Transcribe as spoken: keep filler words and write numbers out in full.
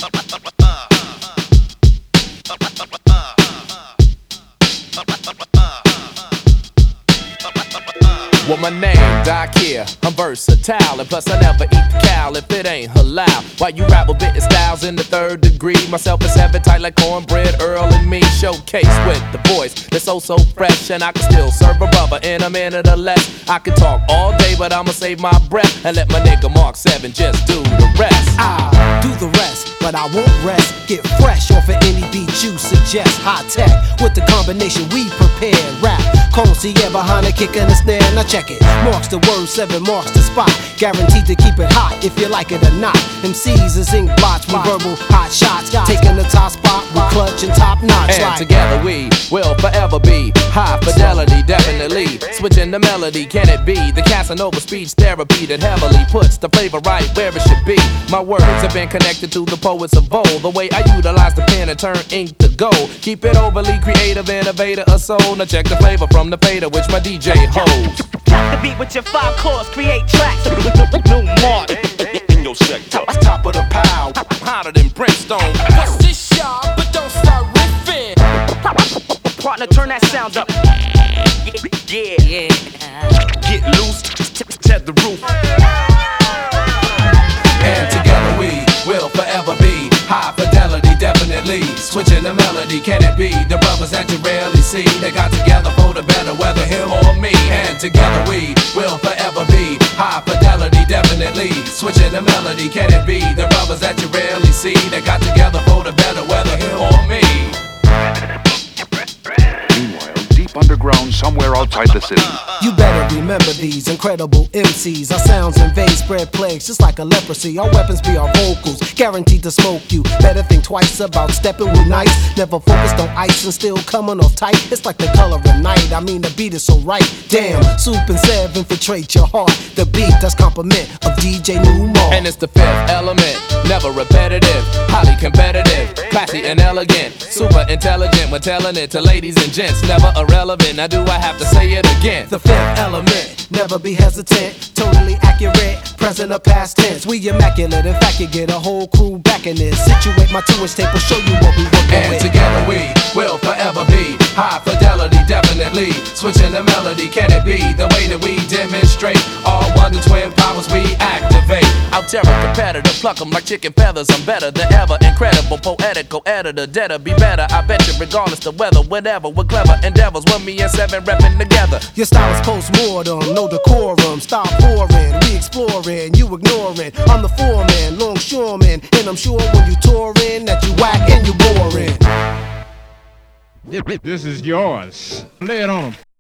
Well, my name, Doc here, I'm versatile, and plus I never eat the cow if it ain't halal. While you rap with bitten styles in the third degree, myself is having tight like cornbread, Earl and me. Showcase with the voice that's so, so fresh, and I can still serve a rubber in a minute or less. I can talk all day, but I'ma save my breath and let my nigga Mark seven just do the rest. I'll do the rest, but I won't rest. Get fresh off of any beat you suggest. High tech with the combination we prepared. Rap, Concierge behind the kick and the snare. Now check it. Marks the word, seven marks the spot. Guaranteed to keep it hot if you like it or not. M Cs is ink blots with verbal hot shots. Taking the top spot with clutch and top notch. And like together we will forever be high fidelity, definitely. Switching the melody, can it be the Casanova speech therapy that heavily puts the flavor right where it should be? My words have been connected to the poets of old. The way I utilize the pen and turn ink to gold. Keep it overly creative, innovator, a soul. Now check the flavor from the fader, which my D J holds. Tap the beat with your five chords, create tracks. New mark in your sector. Top of the pile, hotter than brimstone. What's this, y'all? But don't start riffing. Partner, turn that sound up. Yeah, yeah. Get loose, set the roof. And together we will forever be high fidelity, definitely. Switching the melody, can it be the brothers that you rarely see? They got together for the better, whether him or me. And together we will forever be high fidelity, definitely. Switching the melody, can it be the brothers that you rarely see? They got together for the better, whether him or me. Underground somewhere outside the city. You better remember these incredible M Cs. Our sounds invade, spread plagues just like a leprosy. Our weapons be our vocals, guaranteed to smoke you. Better think twice about stepping with nice. Never focused on ice and still coming off tight. It's like the color of night, I mean the beat is so right. Damn, Soup and Sev infiltrate your heart. The beat that's compliment of D J New Mark. And it's the fifth element, never repetitive, highly competitive, classy and elegant, super intelligent when telling it to ladies and gents. Never irrelevant, now do I have to say it again? The fifth element, never be hesitant, totally accurate, present or past tense. We immaculate, in fact you get a whole crew back in this. Situate my two-inch tape will show you what we working and with. And together we will forever be high fidelity, definitely. Switching the melody, can it be the way that we demonstrate all wonder twin powers we activate? Out terror competitor, pluck 'em like chicken feathers. I'm better than ever, incredible, poetical editor, deader, be better. I bet you regardless the weather, whatever, with clever endeavors. When me and seven reppin' together. Your style is post-mortem, no decorum. Stop pouring, we exploring, you ignoring. I'm the foreman, longshoreman, and I'm sure when you touring that you whack and you boring. This is yours. Lay it on 'em.